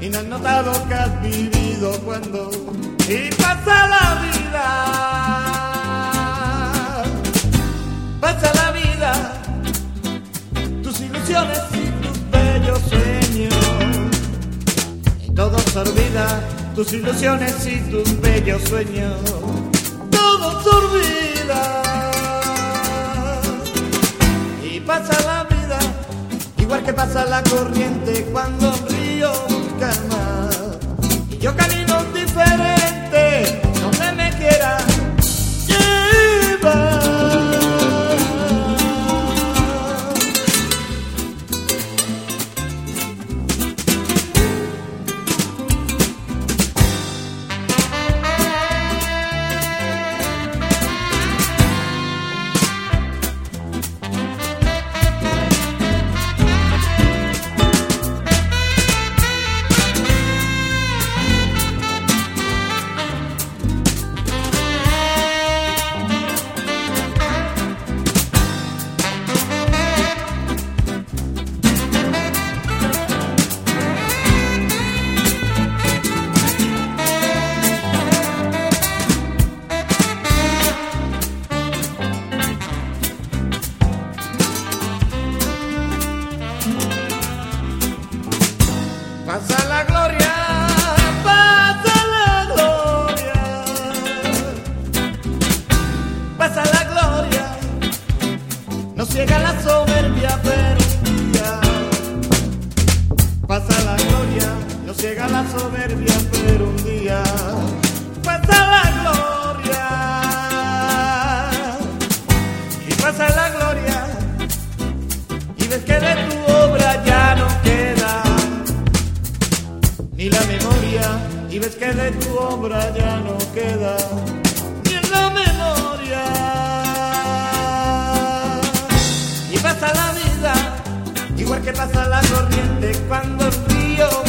y no has notado que has vivido cuando y pasa la vida, pasa la vida, tus ilusiones y tus bellos sueños, y todo se olvida, tus ilusiones y tus bellos sueños, todo se olvida, y pasa la vida, igual que pasa la corriente cuando un río calma, y yo camino diferente, donde me quiera llevar. Pasa la gloria, pasa la gloria, pasa la gloria, no ciega la soberbia pero un día, pasa la gloria, no ciega la soberbia pero un día, pasa la gloria, y pasa la gloria, y ves que de tu obra ya no queda ni la memoria, y ves que de tu obra ya no queda ni en la memoria, y pasa la vida, igual que pasa la corriente cuando el río